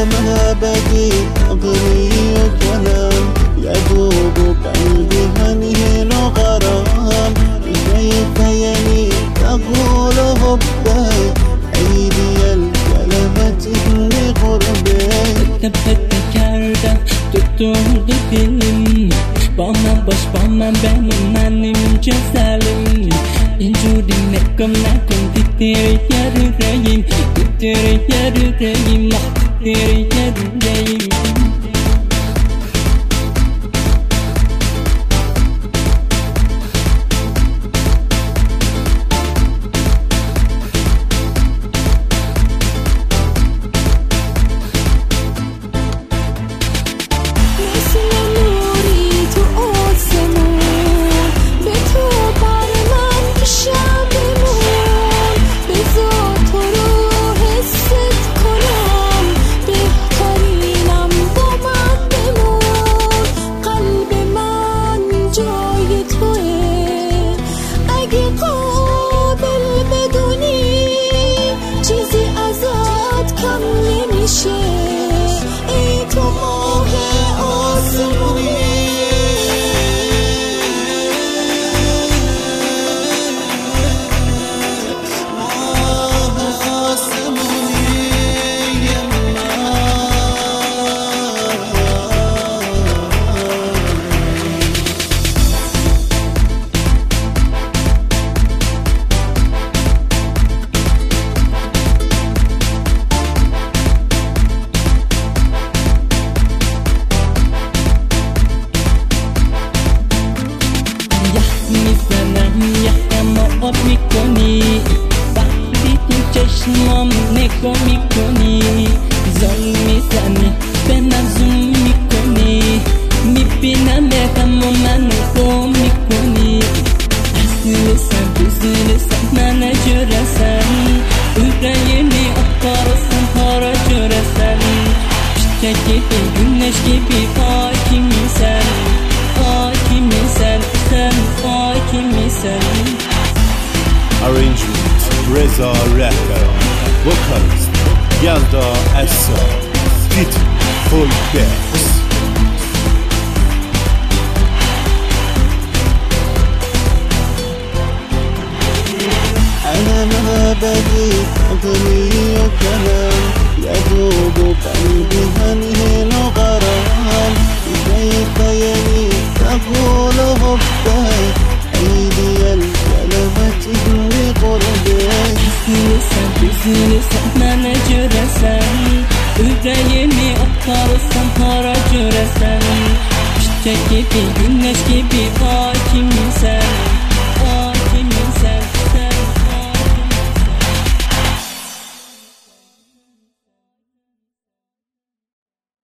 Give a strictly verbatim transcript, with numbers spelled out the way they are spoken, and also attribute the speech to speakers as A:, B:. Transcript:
A: ما بقي أغني وكلام يذوب قلبي هنين وغرام كيف يلي تقول حبك عيدي الكلمة لقربك
B: Tepede kerde tutturdu dilim Bana baş bana benim annem cezalim İncudin ekimlerken titrer yarırayım Titrer yarırayım ah titrer yarırayım میکنی وقتی تو چشمام نگاه میکنی زل میزنی به من زوم میکنی میبینم اما منو گم میکنی اصلسن بزرسن من جرسن yüreğimi akarsan para göresen İşte gibi güneş gibi hakimsen Hakimsen sen hakimsen
C: Arrangement Reza Rehber Vocalist Yelda Essa Fit Full Bass
A: أنا ما بقي أغني وكلام يذوب قلبي هنين وغرام كيف يلي تقول حبك عيدي الكلمة لقربك
B: Üzülürsen, üzülürsen mənə görəsən Ürəyimi aparırsan, hara görəsən Çiçək gibi, güneş gibi hakimsən